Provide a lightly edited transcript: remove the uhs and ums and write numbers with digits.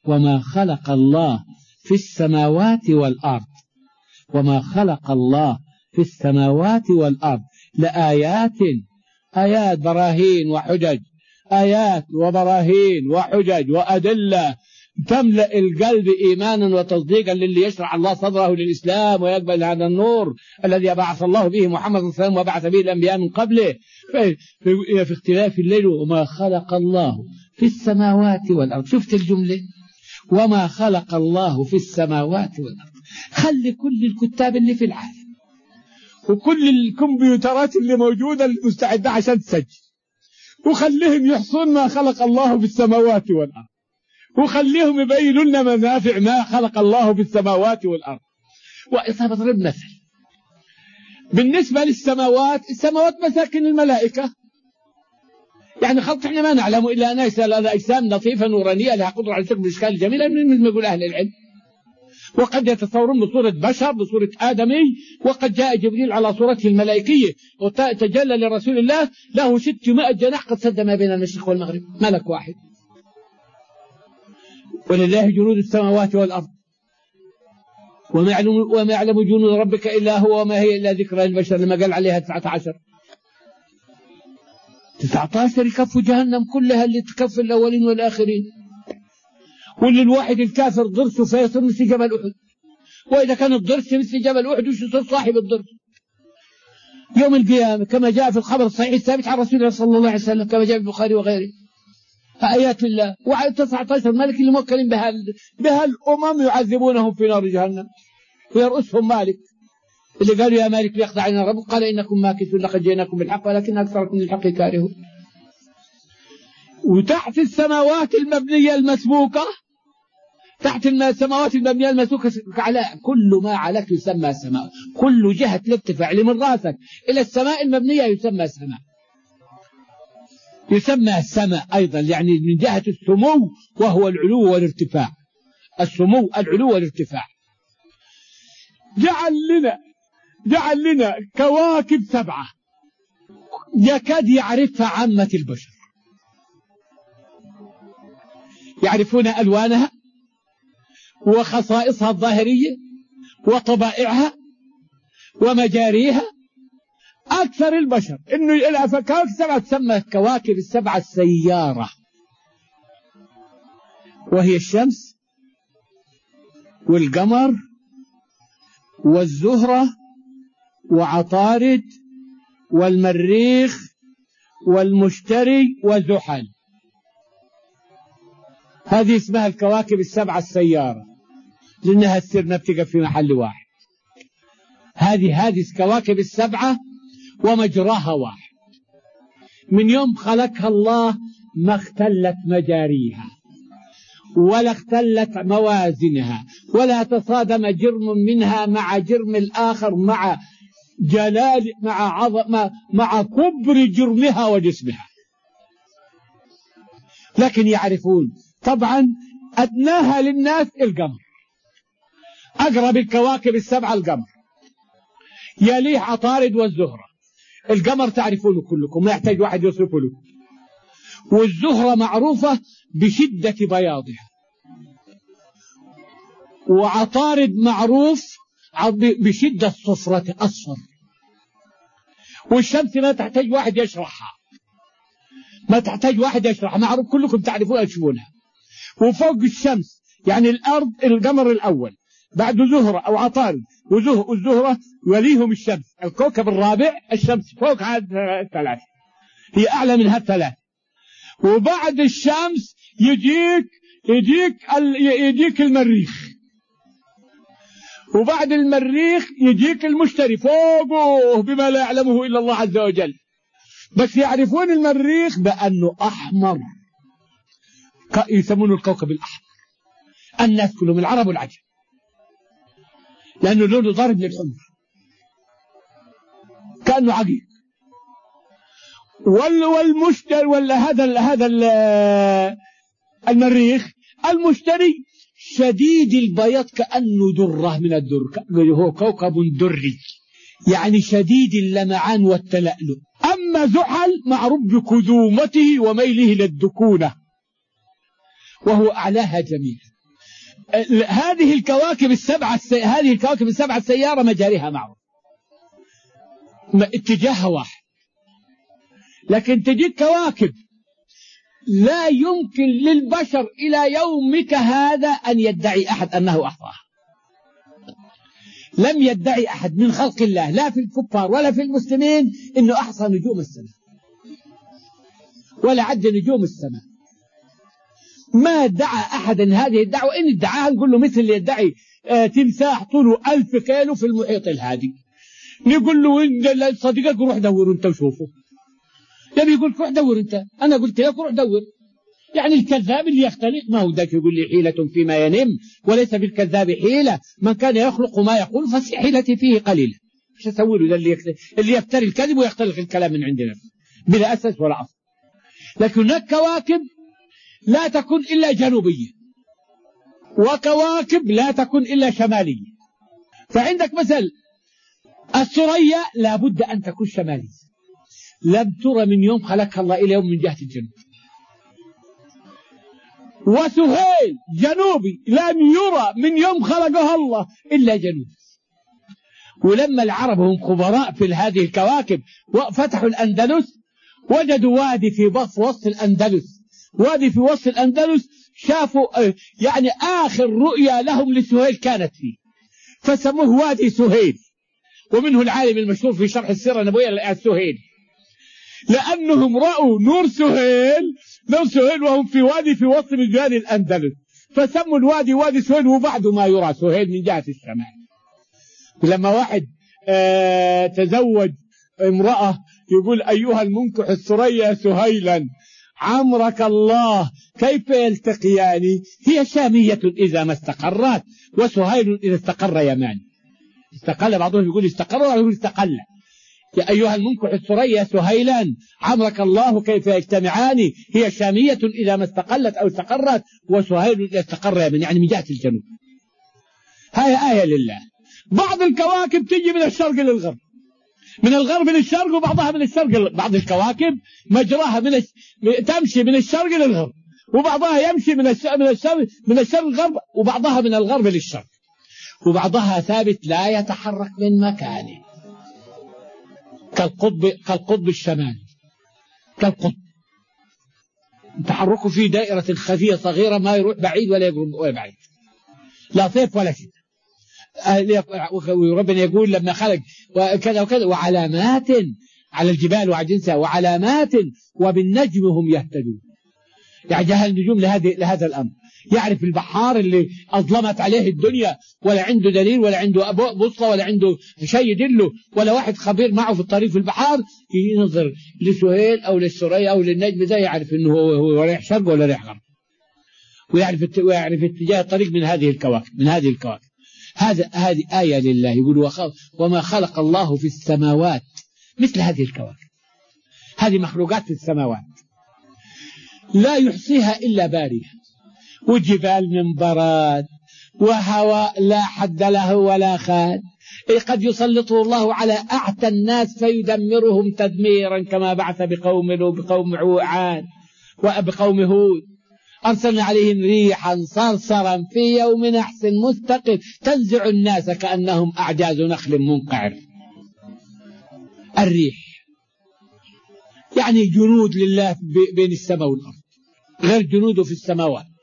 وما خلق الله في السماوات والأرض، وما خلق الله في السماوات والأرض لآيات، آيات براهين وحجج، آيات وبراهين وحجج وأدلة تملأ القلب إيمانا وتصديقا للي يشرح الله صدره للإسلام ويقبل هذا النور الذي بعث الله به محمد صلى الله عليه وسلم وبعث به الأنبياء من قبله في اختلاف الليل. وما خلق الله في السماوات والأرض. شفت الجملة؟ وما خلق الله في السماوات والأرض. خلي كل الكتاب اللي في العالم وكل الكمبيوترات اللي موجودة المستعدة عشان تسجل، وخليهم يحصون ما خلق الله في السماوات والأرض، وخليهم يبينوا لنا منافع ما خلق الله في السماوات والأرض. وإذا بضرب مثل بالنسبة للسماوات، السماوات مساكن الملائكة، يعني خلق احنا ما نعلم إلا أنها أجسام لطيفة نورانية لها قدرة على شكل أشكال جميلة مثل ما يقول أهل العلم، وقد يتصورون بصورة بشر بصورة آدمي، وقد جاء جبريل على صورته الملائكية وتجلى لرسول الله له 600 جناح قد سد ما بين المشرق والمغرب، ملك واحد. ولله جنود السماوات والأرض وما يعلم جنود ربك إلا هو وما هي إلا ذكرى للبشر، لما قال عليها 19 يكفوا جهنم كلها اللي تكفي الأولين والآخرين، واللي الواحد الكافر ضرسه فيصير مثل جبل أحد، وإذا كان الضرس مثل جبل أحد وش يصير صاحب الضرس يوم القيامة، كما جاء في الخبر الصحيح الثابت عن رسول الله صلى الله عليه وسلم كما جاء في البخاري وغيره. آيات الله. وعلى 19 ملك اللي موكلين بها الأمم يعذبونهم في نار جهنم ويرؤسهم مالك، اللي قالوا يا مالك ليقضي علينا ربك قال إنكم ماكثون لقد جئناكم بالحق ولكن أكثركم للحق كارهون. وتحت السماوات المبنية المسبوكة، تحت السماوات المبنية المسبوكة على كل ما عليك يسمى سماء، كل جهة الارتفاع من راسك إلى السماء المبنية يسمى سماء، يسمى السماء أيضا، يعني من جهة السمو وهو العلو والارتفاع، السمو العلو والارتفاع. جعل لنا كواكب 7 يكاد يعرفها عامة البشر، يعرفون ألوانها وخصائصها الظاهرية وطبائعها ومجاريها أكثر البشر. إنه الكواكب 7 تسمى الكواكب 7 السيارة، وهي الشمس والقمر والزهرة وعطارد والمريخ والمشتري وزحل. هذه اسمها الكواكب 7 السيارة لأنها تصير ما بتقف في محل واحد. هذه الكواكب 7 ومجراها واحد، من يوم خلقها الله ما اختلت مجاريها ولا اختلت موازنها ولا تصادم جرم منها مع جرم الآخر مع جلال مع كبر جرمها وجسمها. لكن يعرفون طبعا أدناها للناس القمر، أقرب الكواكب 7 القمر، يليه عطارد والزهرة. القمر تعرفونه كلكم ما يحتاج واحد يصرف له، والزهرة معروفة بشدة بياضها، وعطارد معروف بشدة صفرة أصفر. والشمس ما تحتاج واحد يشرحها، ما تحتاج واحد يشرحها، معروف كلكم تعرفونها تشوفونها. وفوق الشمس يعني الأرض القمر الأول، بعد زهرة أو عطارد والزهرة وليهم الشمس، الكوكب الرابع الشمس فوق هذه الثلاث، هي أعلى من هالثلاث. وبعد الشمس يجيك المريخ، وبعد المريخ يجيك المشتري فوقه بما لا يعلمه إلا الله عز وجل. بس يعرفون المريخ بأنه أحمر، يسمونه الكوكب الأحمر، الناس كلهم العرب والعجم، لأنه لونه ضارب للحمر كأنه عقيق. والمشتري ولا هذا المريخ المشتري شديد البياض كأنه درة من الدر، هو كوكب دري يعني شديد اللمعان والتلألؤ. أما زحل معروف بكذومته وميله للدكونة، وهو أعلاها جميعا، هذه الكواكب السبعة السيارة مجاريها معروف، اتجاهها واحد، لكن تجيك كواكب لا يمكن للبشر إلى يومك هذا أن يدعي أحد أنه أحصاها. لم يدعي أحد من خلق الله، لا في الكفار ولا في المسلمين، إنه أحصى نجوم السماء ولا عد نجوم السماء. ما دعا أحد هذه الدعوة، إن ادعاها نقول له مثل اللي يدعي تمساح طوله 1000 كيلو في المحيط الهادي، نقول له إن صديقك روح دور أنت وشوفه. يبي يقول روح دور أنت، أنا قلت لك روح دور. يعني الكذاب اللي يختلق، ما هو ذاك يقول لي حيلة فيما ينم وليس بالكذاب حيلة، من كان يخلق ما يقول فحيلتي فيه قليلة. مش أسوي له اللي يفتري الكذب ويختلق الكلام من عند نفسه بلا أساس ولا أصل. لكن هناك كواكب لا تكون إلا جنوبية، وكواكب لا تكون إلا شمالية. فعندك مثل الثريا لابد أن تكون شمالية، لم ترى من يوم خلقها الله إلى يوم من جهة الجنوب. وسهيل جنوبي لم يرى من يوم خلقها الله إلا جنوب. ولما العرب هم خبراء في هذه الكواكب وفتحوا الأندلس، وجدوا وادي في وسط الأندلس، وادي في وسط الأندلس، شافوا يعني آخر رؤيا لهم لسهيل كانت فيه، فسموه وادي سهيل. ومنه العالم المشهور في شرح السيرة النبوية السهيل، لأنهم رأوا نور سهيل وهم في وادي في وسط بلدان الأندلس، فسموا الوادي وادي سهيل، وبعد ما يرى سهيل من جهة الشمال. ولما واحد تزوج امرأة يقول أيها المنكح الثريا سهيلا عمرك الله كيف يلتقيان، هي شامية إذا ما استقرت وسهيل إذا استقر يماني. استقل، بعضهم يقول استقر وبعضهم يقول استقل. يا أيها المنكح الثريا سهيلا عمرك الله كيف يجتمعان، هي شامية إذا ما استقلت أو استقرت وسهيل إذا استقر يماني، يعني من جهة الجنوب. هاي آية لله. بعض الكواكب تجي من الشرق للغرب، من الغرب للشرق، وبعضها من الشرق. بعض الكواكب مجراها تمشي من الشرق للغرب، وبعضها يمشي من الشرق للغرب، وبعضها من الغرب للشرق، وبعضها ثابت لا يتحرك من مكانه، كالقطب الشمالي، كالقطب تحركه في دائرة خفية صغيرة، ما يروح بعيد ولا يقرب ولا بعيد، لا صيف ولا شتاء. وربنا يقول لما خلق وكذا وكذا وعلامات على الجبال وعلى جنسها وعلامات وبالنجم هم يهتدون. يعني جهل النجوم لهذا الأمر. يعرف البحار اللي أظلمت عليه الدنيا ولا عنده دليل ولا عنده بوصلة ولا عنده شيء يدله ولا واحد خبير معه في الطريق في البحار، ينظر لسهيل أو للثريا أو للنجم ده، يعرف إنه هو رايح شرق ولا رايح غرب، ويعرف اتجاه الطريق من هذه الكواكب. هذه آية لله. يقول وما خلق الله في السماوات مثل هذه الكواكب. هذه مخلوقات في السماوات لا يحصيها إلا باريها، وجبال من براد، وهواء لا حد له ولا خاد. قد يسلطه الله على أعتى الناس فيدمرهم تدميرا، كما بعث بقوم عاد وبقوم هود أرسلنا عليهم ريحا صرصرا في يوم نحس مستقر تنزع الناس كأنهم أعجاز نخل منقعر. الريح يعني جنود لله بين السماء والأرض، غير جنوده في السماوات.